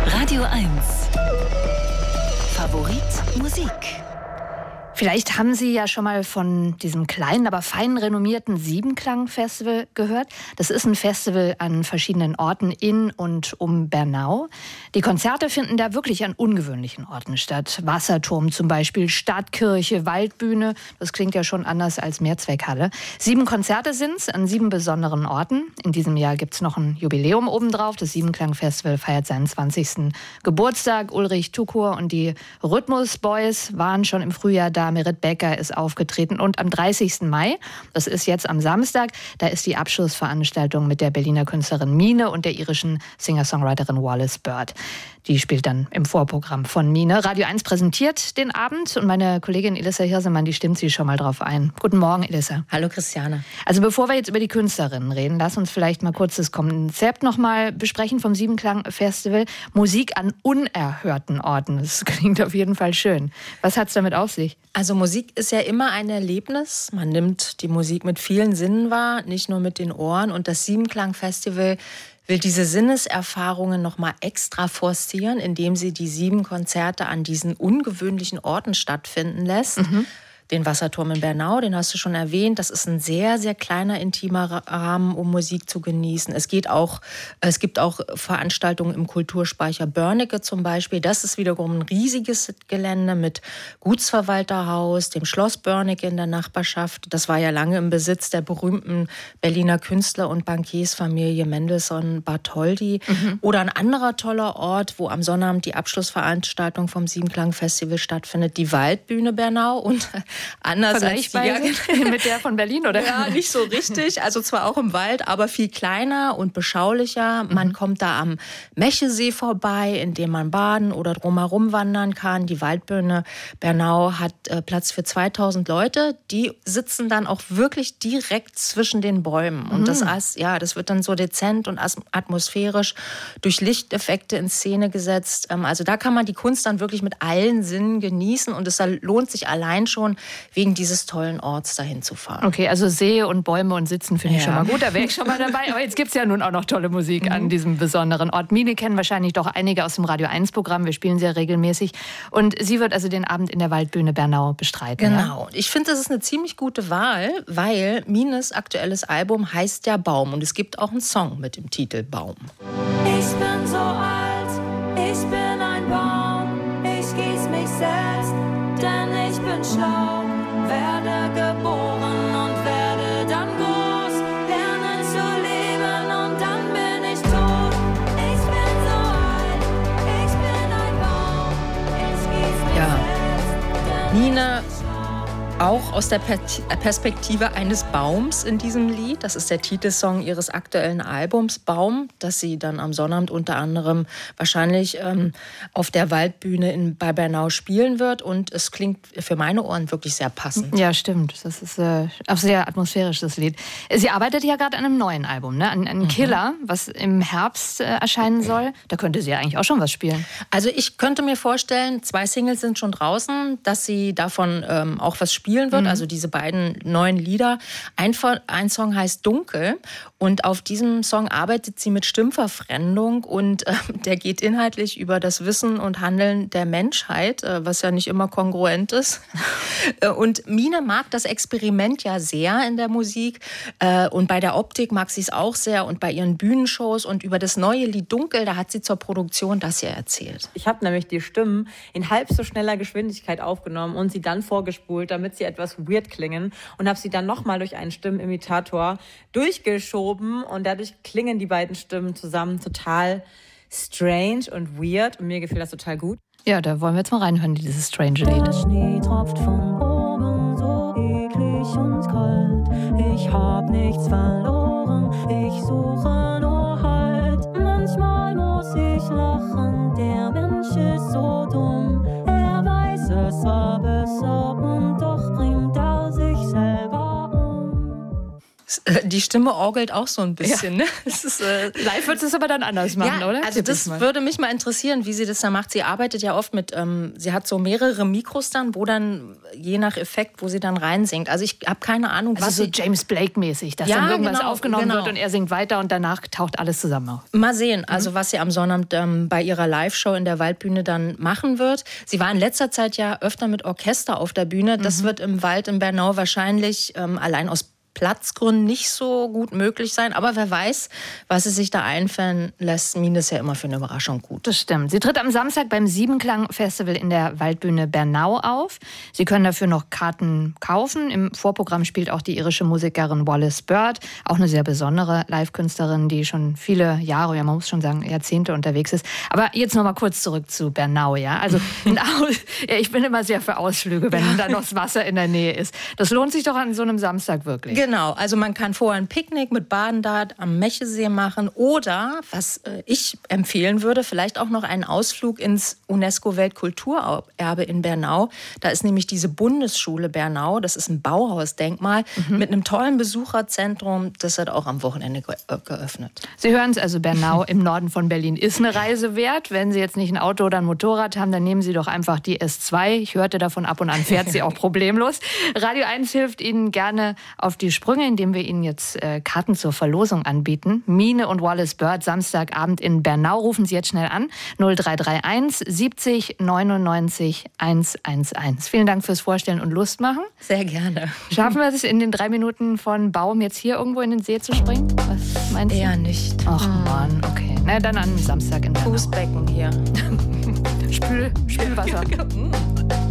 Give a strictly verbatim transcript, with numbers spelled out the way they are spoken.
Radio eins. Favorit Musik. Vielleicht haben Sie ja schon mal von diesem kleinen, aber fein renommierten Siebenklang-Festival gehört. Das ist ein Festival an verschiedenen Orten in und um Bernau. Die Konzerte finden da wirklich an ungewöhnlichen Orten statt. Wasserturm zum Beispiel, Stadtkirche, Waldbühne. Das klingt ja schon anders als Mehrzweckhalle. Sieben Konzerte sind's an sieben besonderen Orten. In diesem Jahr gibt's noch ein Jubiläum obendrauf. Das Siebenklang-Festival feiert seinen zwanzigsten Geburtstag. Ulrich Tukur und die Rhythmus Boys waren schon im Frühjahr da. Merit Becker ist aufgetreten und am dreißigsten Mai, das ist jetzt am Samstag, da ist die Abschlussveranstaltung mit der Berliner Künstlerin Mine und der irischen Singer-Songwriterin Wallis Bird. Die spielt dann im Vorprogramm von Mine. Radio eins präsentiert den Abend und meine Kollegin Elissa Hirsemann, die stimmt sie schon mal drauf ein. Guten Morgen, Elissa. Hallo, Christiane. Also bevor wir jetzt über die Künstlerinnen reden, lass uns vielleicht mal kurz das Konzept noch mal besprechen vom Siebenklang-Festival. Musik an unerhörten Orten. Das klingt auf jeden Fall schön. Was hat es damit auf sich? Also Musik ist ja immer ein Erlebnis. Man nimmt die Musik mit vielen Sinnen wahr, nicht nur mit den Ohren. Und das Siebenklang-Festival will diese Sinneserfahrungen noch mal extra forcieren, indem sie die sieben Konzerte an diesen ungewöhnlichen Orten stattfinden lässt. Mhm. Den Wasserturm in Bernau, den hast du schon erwähnt. Das ist ein sehr, sehr kleiner, intimer Rahmen, um Musik zu genießen. Es geht auch, es gibt auch Veranstaltungen im Kulturspeicher Börnecke zum Beispiel. Das ist wiederum ein riesiges Gelände mit Gutsverwalterhaus, dem Schloss Börnecke in der Nachbarschaft. Das war ja lange im Besitz der berühmten Berliner Künstler- und Bankiersfamilie Mendelssohn-Bartholdy. Mhm. Oder ein anderer toller Ort, wo am Sonnabend die Abschlussveranstaltung vom Siebenklang-Festival stattfindet, die Waldbühne Bernau. Und anders als die, ja, mit der von Berlin, oder? Ja, nicht so richtig. Also zwar auch im Wald, aber viel kleiner und beschaulicher. Man mhm. kommt da am Mechesee vorbei, in dem man baden oder drumherum wandern kann. Die Waldbühne Bernau hat äh, Platz für zweitausend Leute. Die sitzen dann auch wirklich direkt zwischen den Bäumen. Und mhm. das, ja, das wird dann so dezent und atmosphärisch durch Lichteffekte in Szene gesetzt. Ähm, also da kann man die Kunst dann wirklich mit allen Sinnen genießen. Und es lohnt sich allein schon, wegen dieses tollen Orts dahin zu fahren. Okay, also See und Bäume und Sitzen finde ich ja schon mal gut. Da wäre ich schon mal dabei. Aber jetzt gibt es ja nun auch noch tolle Musik mhm. an diesem besonderen Ort. Mine kennen wahrscheinlich doch einige aus dem Radio eins Programm. Wir spielen sehr regelmäßig. Und sie wird also den Abend in der Waldbühne Bernau bestreiten. Genau. Ja? Ich finde, das ist eine ziemlich gute Wahl, weil Mines aktuelles Album heißt ja Baum. Und es gibt auch einen Song mit dem Titel Baum. Ich bin so alt, ich bin ein Baum. Ich gieß mich selbst, denn ich bin schlau, werde geboren und werde dann groß, lerne zu leben und dann bin ich tot. Ich bin so alt, ich bin ein Baum, ich gieß mich ja. selbst, denn Nina, auch aus der Perspektive eines Baums in diesem Lied. Das ist der Titelsong ihres aktuellen Albums Baum, das sie dann am Sonnabend unter anderem wahrscheinlich ähm, auf der Waldbühne in, bei Bernau spielen wird. Und es klingt für meine Ohren wirklich sehr passend. Ja, stimmt. Das ist äh, auch sehr atmosphärisch, das Lied. Sie arbeitet ja gerade an einem neuen Album, ne? An, an mhm. Killer, was im Herbst äh, erscheinen soll. Da könnte sie ja eigentlich auch schon was spielen. Also ich könnte mir vorstellen, zwei Singles sind schon draußen, dass sie davon ähm, auch was spielen wird, mhm. also diese beiden neuen Lieder. Ein, ein Song heißt Dunkel und auf diesem Song arbeitet sie mit Stimmverfremdung und äh, der geht inhaltlich über das Wissen und Handeln der Menschheit, äh, was ja nicht immer kongruent ist. Und Mine mag das Experiment ja sehr in der Musik äh, und bei der Optik mag sie es auch sehr und bei ihren Bühnenshows und über das neue Lied Dunkel, da hat sie zur Produktion das ja erzählt. Ich habe nämlich die Stimmen in halb so schneller Geschwindigkeit aufgenommen und sie dann vorgespult, damit sie etwas weird klingen und habe sie dann nochmal durch einen Stimmenimitator durchgeschoben und dadurch klingen die beiden Stimmen zusammen total strange und weird und mir gefällt das total gut. Ja, da wollen wir jetzt mal reinhören, dieses strange Lied. Der Schnee tropft von oben so eklig und kalt. Ich hab nichts verloren, ich suche nur Halt. Manchmal muss ich lachen, der Mensch ist so dumm. Er weiß, es war besser und doch bringt er sich selber um. äh, die Stimme orgelt auch so ein bisschen. Ja. Ne? Es ist, äh, Live wird es aber dann anders machen, ja, oder? Also das würde mich mal interessieren, wie sie das da macht. Sie arbeitet ja oft mit, ähm, sie hat so mehrere Mikros dann, wo dann, je nach Effekt, wo sie dann reinsingt. Also ich habe keine Ahnung, also was so sie... James Blake-mäßig, dass ja, dann irgendwas genau, aufgenommen genau. wird und er singt weiter und danach taucht alles zusammen auf. Mal sehen, also was sie am Sonnabend ähm, bei ihrer Live-Show in der Waldbühne dann machen wird. Sie war in letzter Zeit ja öfter mit Orchester auf der Bühne. Das mhm. wird im Wald in Bernau wahrscheinlich ähm, allein aus Platzgründen nicht so gut möglich sein. Aber wer weiß, was sie sich da einfallen lässt. Mine ist ja immer für eine Überraschung gut. Das stimmt. Sie tritt am Samstag beim Siebenklang-Festival in der Waldbühne Bernau auf. Sie können dafür noch Karten kaufen. Im Vorprogramm spielt auch die irische Musikerin Wallis Bird, auch eine sehr besondere Live-Künstlerin, die schon viele Jahre, ja man muss schon sagen Jahrzehnte unterwegs ist. Aber jetzt noch mal kurz zurück zu Bernau. Ja? Also ja, ich bin immer sehr für Ausflüge, wenn ja. da noch das Wasser in der Nähe ist. Das lohnt sich doch an so einem Samstag wirklich. Genau, also man kann vorher ein Picknick mit Baden da am Mechesee machen oder, was äh, ich empfehlen würde, vielleicht auch noch einen Ausflug ins UNESCO-Weltkulturerbe in Bernau. Da ist nämlich diese Bundesschule Bernau, das ist ein Bauhausdenkmal mhm. mit einem tollen Besucherzentrum. Das hat auch am Wochenende ge äh, geöffnet. Sie hören es also, Bernau im Norden von Berlin ist eine Reise wert. Wenn Sie jetzt nicht ein Auto oder ein Motorrad haben, dann nehmen Sie doch einfach die S zwei. Ich hörte davon, ab und an fährt sie auch problemlos. Radio eins hilft Ihnen gerne auf die Sprünge, indem wir Ihnen jetzt äh, Karten zur Verlosung anbieten. Mine und Wallis Bird, Samstagabend in Bernau. Rufen Sie jetzt schnell an. null drei drei eins siebzig neunundneunzig hundertelf. Vielen Dank fürs Vorstellen und Lust machen. Sehr gerne. Schaffen wir es in den drei Minuten von Baum jetzt hier irgendwo in den See zu springen? Was meinst du? Eher nicht. Ach Mann, okay. Na dann am Samstag in Bernau. Fußbecken hier. Spül, Spülwasser.